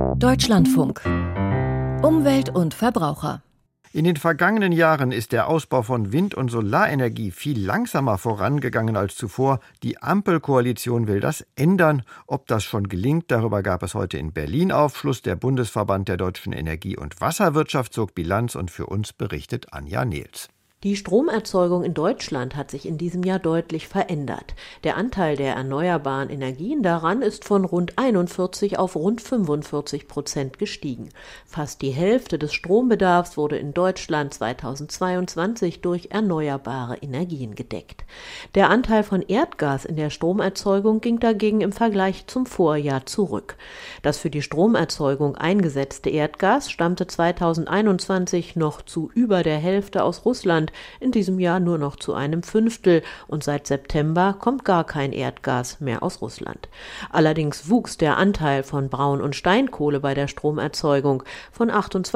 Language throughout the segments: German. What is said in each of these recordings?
Deutschlandfunk. Umwelt und Verbraucher. In den vergangenen Jahren ist der Ausbau von Wind- und Solarenergie viel langsamer vorangegangen als zuvor. Die Ampelkoalition will das ändern. Ob das schon gelingt, darüber gab es heute in Berlin Aufschluss. Der Bundesverband der deutschen Energie- und Wasserwirtschaft zog Bilanz und für uns berichtet Anja Nehls. Die Stromerzeugung in Deutschland hat sich in diesem Jahr deutlich verändert. Der Anteil der erneuerbaren Energien daran ist von rund 41 auf rund 45% gestiegen. Fast die Hälfte des Strombedarfs wurde in Deutschland 2022 durch erneuerbare Energien gedeckt. Der Anteil von Erdgas in der Stromerzeugung ging dagegen im Vergleich zum Vorjahr zurück. Das für die Stromerzeugung eingesetzte Erdgas stammte 2021 noch zu über der Hälfte aus Russland, in diesem Jahr nur noch zu einem Fünftel, und seit September kommt gar kein Erdgas mehr aus Russland. Allerdings wuchs der Anteil von Braun- und Steinkohle bei der Stromerzeugung von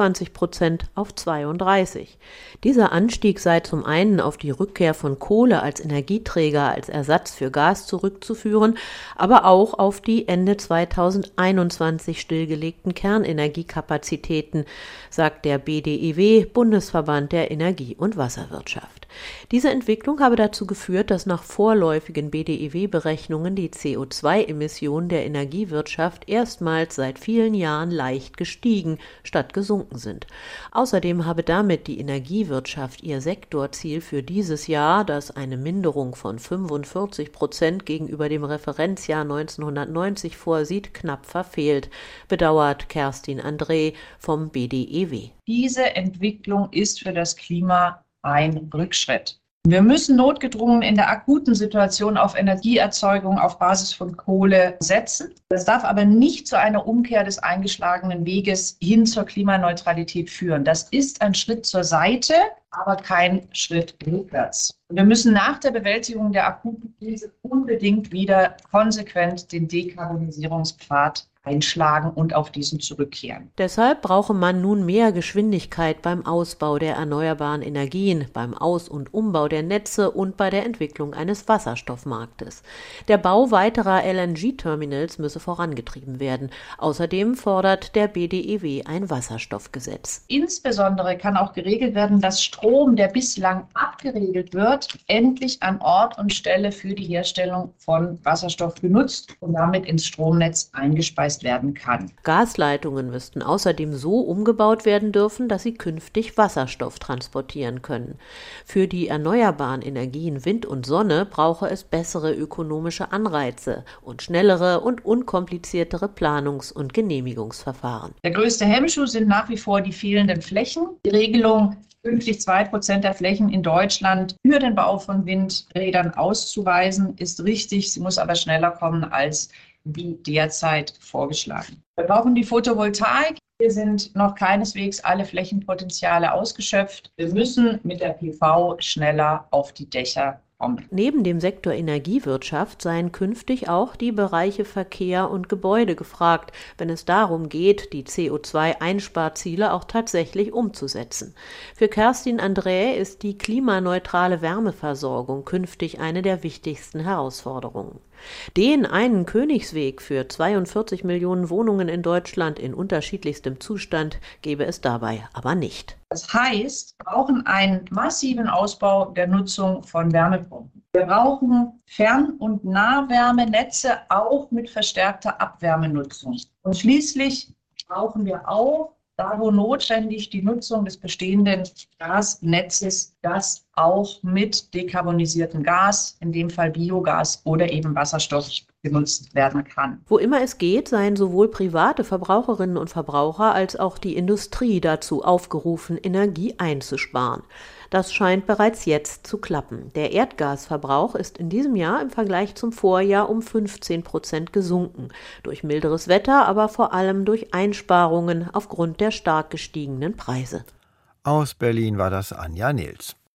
28% auf 32%. Dieser Anstieg sei zum einen auf die Rückkehr von Kohle als Energieträger als Ersatz für Gas zurückzuführen, aber auch auf die Ende 2021 stillgelegten Kernenergiekapazitäten, sagt der BDEW, Bundesverband der Energie- und Wasserwirtschaft. Diese Entwicklung habe dazu geführt, dass nach vorläufigen BDEW-Berechnungen die CO2-Emissionen der Energiewirtschaft erstmals seit vielen Jahren leicht gestiegen statt gesunken sind. Außerdem habe damit die Energiewirtschaft ihr Sektorziel für dieses Jahr, das eine Minderung von 45% gegenüber dem Referenzjahr 1990 vorsieht, knapp verfehlt, bedauert Kerstin André vom BDEW. Diese Entwicklung ist für das Klima ein Rückschritt. Wir müssen notgedrungen in der akuten Situation auf Energieerzeugung auf Basis von Kohle setzen. Das darf aber nicht zu einer Umkehr des eingeschlagenen Weges hin zur Klimaneutralität führen. Das ist ein Schritt zur Seite, aber kein Schritt rückwärts. Wir müssen nach der Bewältigung der akuten Krise unbedingt wieder konsequent den Dekarbonisierungspfad einschlagen und auf diesen zurückkehren. Deshalb brauche man nun mehr Geschwindigkeit beim Ausbau der erneuerbaren Energien, beim Aus- und Umbau der Netze und bei der Entwicklung eines Wasserstoffmarktes. Der Bau weiterer LNG-Terminals müsse vorangetrieben werden. Außerdem fordert der BDEW ein Wasserstoffgesetz. Insbesondere kann auch geregelt werden, dass Strom, der bislang abgeregelt wird, endlich an Ort und Stelle für die Herstellung von Wasserstoff genutzt und damit ins Stromnetz eingespeist werden kann. Gasleitungen müssten außerdem so umgebaut werden dürfen, dass sie künftig Wasserstoff transportieren können. Für die erneuerbaren Energien Wind und Sonne brauche es bessere ökonomische Anreize und schnellere und unkompliziertere Planungs- und Genehmigungsverfahren. Der größte Hemmschuh sind nach wie vor die fehlenden Flächen. Die Regelung, künftig 2% der Flächen in Deutschland für den Bau von Windrädern auszuweisen, ist richtig. Sie muss aber schneller kommen als wie derzeit vorgeschlagen. Wir brauchen die Photovoltaik. Hier sind noch keineswegs alle Flächenpotenziale ausgeschöpft. Wir müssen mit der PV schneller auf die Dächer kommen. Neben dem Sektor Energiewirtschaft seien künftig auch die Bereiche Verkehr und Gebäude gefragt, wenn es darum geht, die CO2-Einsparziele auch tatsächlich umzusetzen. Für Kerstin André ist die klimaneutrale Wärmeversorgung künftig eine der wichtigsten Herausforderungen. Den einen Königsweg für 42 Millionen Wohnungen in Deutschland in unterschiedlichstem Zustand gebe es dabei aber nicht. Das heißt, wir brauchen einen massiven Ausbau der Nutzung von Wärmepumpen. Wir brauchen Fern- und Nahwärmenetze auch mit verstärkter Abwärmenutzung. Und schließlich brauchen wir auch, da wo notwendig, die Nutzung des bestehenden Gasnetzes, das auch mit dekarbonisiertem Gas, in dem Fall Biogas oder eben Wasserstoff, genutzt werden kann. Wo immer es geht, seien sowohl private Verbraucherinnen und Verbraucher als auch die Industrie dazu aufgerufen, Energie einzusparen. Das scheint bereits jetzt zu klappen. Der Erdgasverbrauch ist in diesem Jahr im Vergleich zum Vorjahr um 15% gesunken. Durch milderes Wetter, aber vor allem durch Einsparungen aufgrund der stark gestiegenen Preise. Aus Berlin war das Anja Nehls.